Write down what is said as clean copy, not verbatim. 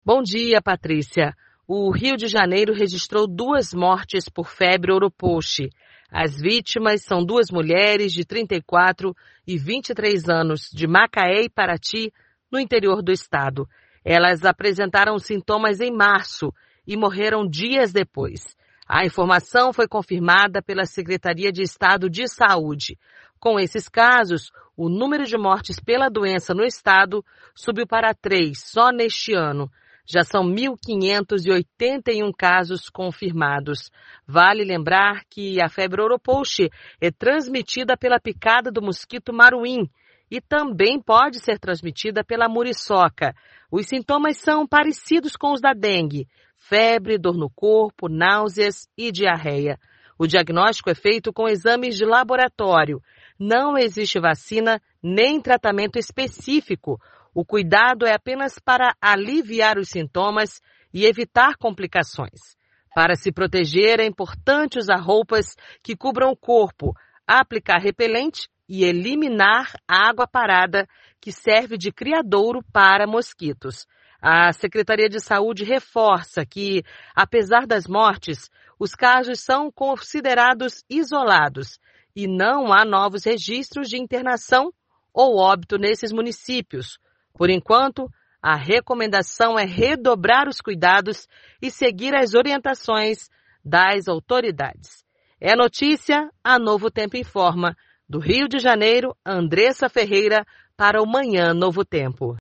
Bom dia, Patrícia. O Rio de Janeiro registrou 2 mortes por febre oropouche. As vítimas são 2 mulheres de 34 e 23 anos, de Macaé e Paraty, no interior do estado. Elas apresentaram sintomas em março e morreram dias depois. A informação foi confirmada pela Secretaria de Estado de Saúde. Com esses casos, o número de mortes pela doença no estado subiu para 3 só neste ano. Já são 1.581 casos confirmados. Vale lembrar que a febre oropouche é transmitida pela picada do mosquito maruim e também pode ser transmitida pela muriçoca. Os sintomas são parecidos com os da dengue: febre, dor no corpo, náuseas e diarreia. O diagnóstico é feito com exames de laboratório. Não existe vacina nem tratamento específico. O cuidado é apenas para aliviar os sintomas e evitar complicações. Para se proteger, é importante usar roupas que cubram o corpo, aplicar repelente e eliminar a água parada, que serve de criadouro para mosquitos. A Secretaria de Saúde reforça que, apesar das mortes, os casos são considerados isolados e não há novos registros de internação ou óbito nesses municípios. Por enquanto, a recomendação é redobrar os cuidados e seguir as orientações das autoridades. É notícia, a Novo Tempo informa. Do Rio de Janeiro, Andressa Ferreira, para o Manhã Novo Tempo.